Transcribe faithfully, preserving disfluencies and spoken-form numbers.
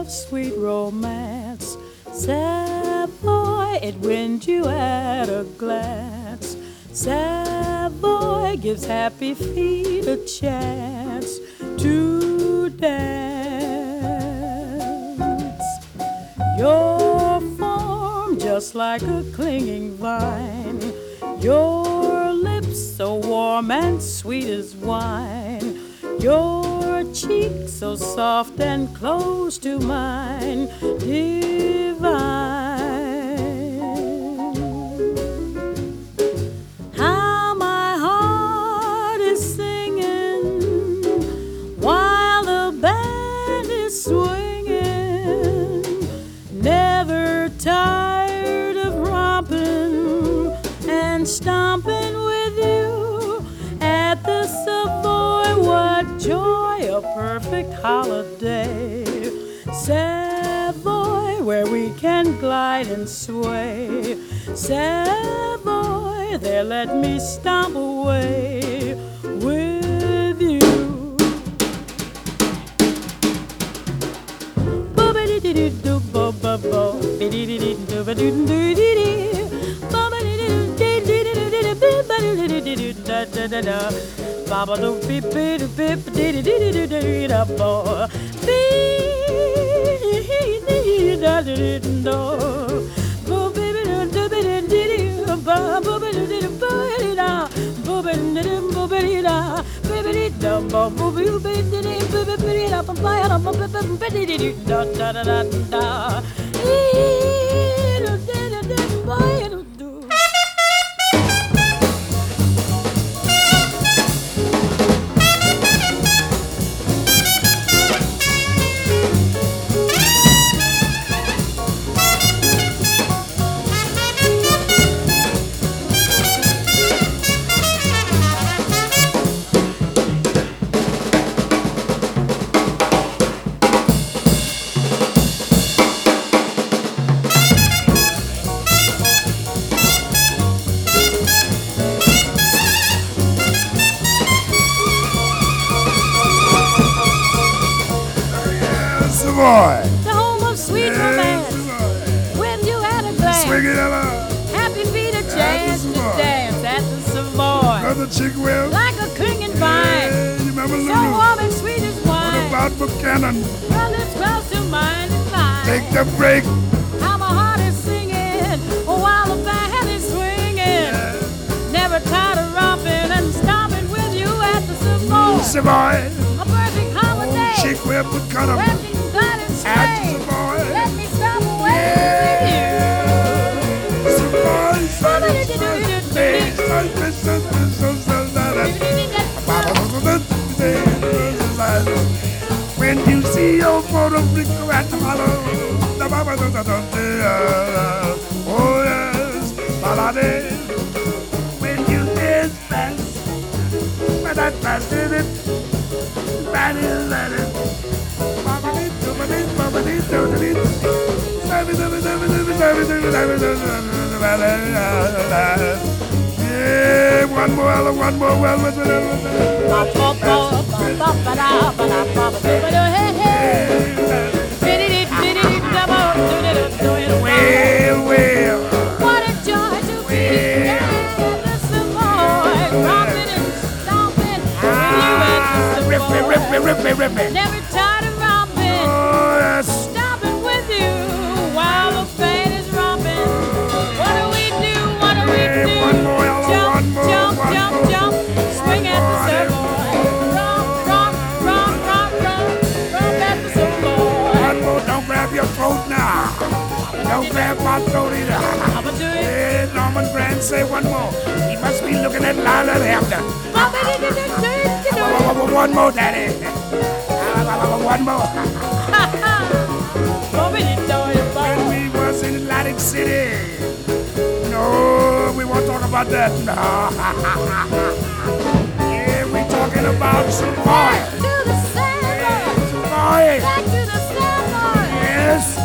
of sweet romance. Savoy, it wins you at a glance. Savoy gives happy feet a chance to dance. Your form just like a clinging vine, your lips so warm and sweet as wine, your cheek so soft and close to mine, divine. How my heart is singing while the band is swinging, never tired of romping and stomping with you at the Savoy. What joy, a perfect holiday. Savoy, where we can glide and sway. Savoy, there let me stomp away with you. Baba do beep beep beep dee dee dee dee dee da bo beep da dee do bo baby do baby dee ba bo baby dee ba da bo baby dee bo baby da baby da bo bo baby dee baby da ba ba da ba baby dee da da da da da ee da da da ba do. Savoy. The home of sweet Yes, romance. Savoy. With you at a glance. Swing it up. Happy feet a chance to Savoy. dance at the Savoy. Another chick will. Like a clinging vine. Yeah, you remember So Lulu? warm and sweet as What wine. about Buchanan? Her lips close to mine and mine. Take the break. How my heart is singing while the band is swinging. Never tired of romping and stomping with you at the Savoy. Savoy. A perfect holiday. Chick will Buchanan. Let me glide and At the sway. Savoy. Let me stop away Savoy. When you see your photo flicker at the hollow, oh yes, balade. When you dance fast, but that fast did it, that is that it. Yeah, one more, one more, well, well, well, well, well. What a joy to be at the Savoy, romping and stomping with you at the Rip it, rip it, Savoy. rip it, rip it. Never tired of romping, Oh, yes. stomping with you while the band is romping. What do we do? What do we Hey, do? one more, yellow, Jump, one more, jump, one jump, more. jump, swing at the Savoy. Romp, romp, romp, romp, romp, romp at the Savoy. One more, don't grab your throat now. Don't grab my throat either. I'ma do it. Hey, Norman Grant, say one more. He must be looking at Lila Hampton. One more, Daddy. One more. When we was in Atlantic City. No, we won't talk about that. No. Yeah, we talking about Savoy. To the Savoy. Savoy. Back to the Savoy. Yes.